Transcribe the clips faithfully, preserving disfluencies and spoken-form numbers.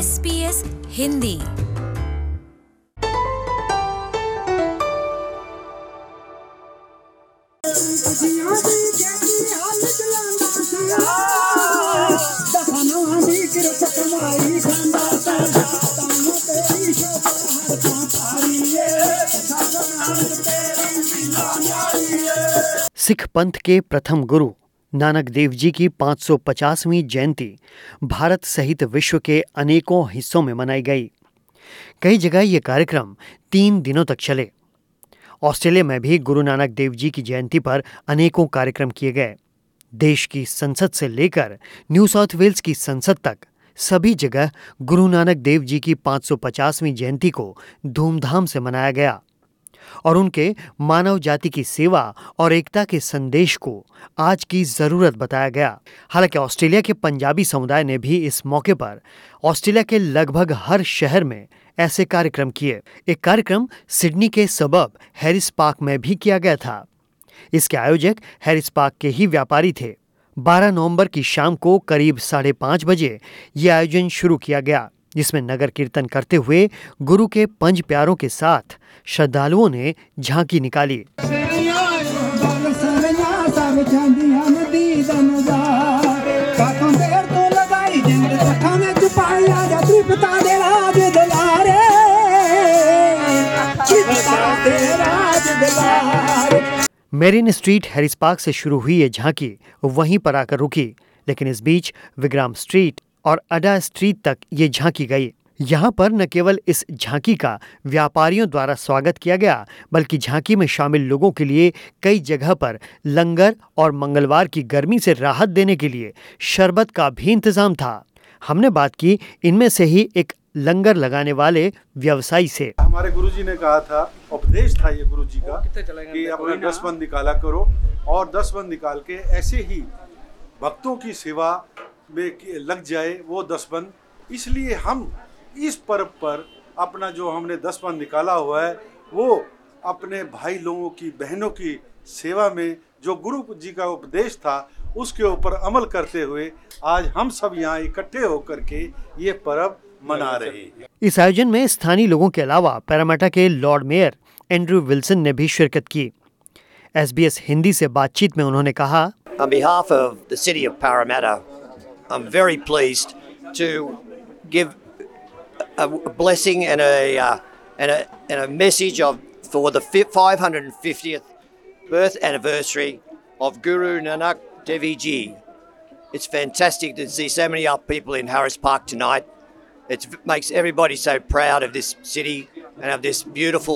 S B S Hindi. Sikh पंथ के प्रथम गुरु नानक देव जी की पाँच सौ पचासवीं जयंती भारत सहित विश्व के अनेकों हिस्सों में मनाई गई। कई जगह ये कार्यक्रम तीन दिनों तक चले। ऑस्ट्रेलिया में भी गुरु नानक देव जी की जयंती पर अनेकों कार्यक्रम किए गए। देश की संसद से लेकर न्यू साउथ वेल्स की संसद तक सभी जगह गुरु नानक देव जी की पाँच सौ पचासवीं जयंती को धूमधाम से मनाया गया और उनके मानव जाति की सेवा और एकता के संदेश को आज की जरूरत बताया गया। हालांकि ऑस्ट्रेलिया के पंजाबी समुदाय ने भी इस मौके पर ऑस्ट्रेलिया के लगभग हर शहर में ऐसे कार्यक्रम किए। एक कार्यक्रम सिडनी के सबब हैरिस पार्क में भी किया गया था। इसके आयोजक हैरिस पार्क के ही व्यापारी थे। बारह नवंबर की शाम को करीब साढ़े पाँच बजे ये आयोजन शुरू किया गया, जिसमें नगर कीर्तन करते हुए गुरु के पंज प्यारों के साथ श्रद्धालुओं ने झांकी निकाली। मेरिन स्ट्रीट हैरिस पार्क से शुरू हुई ये झांकी वहीं पर आकर रुकी, लेकिन इस बीच विग्राम स्ट्रीट और अडा स्ट्रीट तक ये झांकी गई। यहाँ पर न केवल इस झांकी का व्यापारियों द्वारा स्वागत किया गया, बल्कि झांकी में शामिल लोगों के लिए कई जगह पर लंगर और मंगलवार की गर्मी से राहत देने के लिए शरबत का भी इंतजाम था। हमने बात की इनमें से ही एक लंगर लगाने वाले व्यवसायी से। हमारे गुरुजी ने कहा था, उपदेश था ये गुरुजी का कि अपना दस बंद निकाला करो और दस बंद निकाल के ऐसे ही भक्तों की सेवा में लग जाए वो दस बंद। इसलिए हम इस पर्व पर अपना जो हमने दस बंद निकाला हुआ है वो अपने भाई लोगों की, बहनों की सेवा में जो गुरु जी का उपदेश था उसके ऊपर अमल करते हुए आज हम सब यहाँ इकट्ठे होकर के ये पर्व मना रहे हैं। इस आयोजन में स्थानीय लोगों के अलावा पैरामाटा के लॉर्ड मेयर एंड्रू विल्सन ने भी शिरकत की। एस बी एस हिंदी से बातचीत में उन्होंने कहा, On behalf of the city of Parramatta, I'm very pleased to give a blessing and a uh, and a and a message of for the five hundred fiftieth birth anniversary of Guru Nanak Dev Ji. It's fantastic to see so many up people in Harris Park tonight. It makes everybody so proud of this city and of this beautiful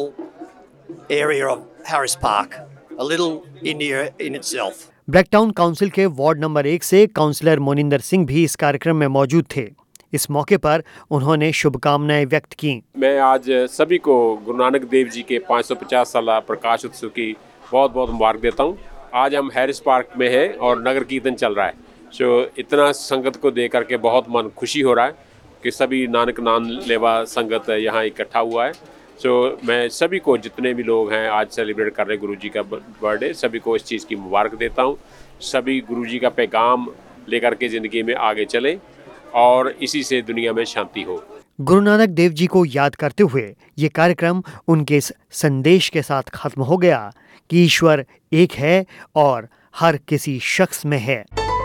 area of Harris Park, a little India in itself. Blacktown council के ward number एक से counsellor Moninder Singh भी इस कार्यक्रम में मौजूद थे। इस मौके पर उन्होंने शुभकामनाएं व्यक्त की। मैं आज सभी को गुरु नानक देव जी के पाँच सौ पचास साल प्रकाश उत्सव की बहुत बहुत मुबारक देता हूं। आज हम हैरिस पार्क में हैं और नगर कीर्तन चल रहा है। सो इतना संगत को देख करके बहुत मन खुशी हो रहा है कि सभी नानक नाम लेवा संगत यहाँ इकट्ठा हुआ है। सो so, मैं सभी को, जितने भी लोग हैं आज सेलिब्रेट कर रहे गुरु जी का बर्थडे, सभी को इस चीज़ की मुबारक देता हूँ। सभी गुरु जी का पैगाम लेकर के ज़िंदगी में आगे चलें और इसी से दुनिया में शांति हो। गुरु नानक देव जी को याद करते हुए ये कार्यक्रम उनके इस संदेश के साथ खत्म हो गया कि ईश्वर एक है और हर किसी शख्स में है।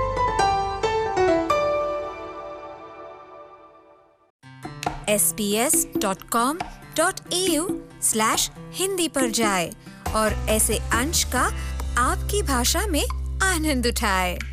S B S dot com dot A U slash Hindi पर जाए और ऐसे अंश का आपकी भाषा में आनंद उठाए।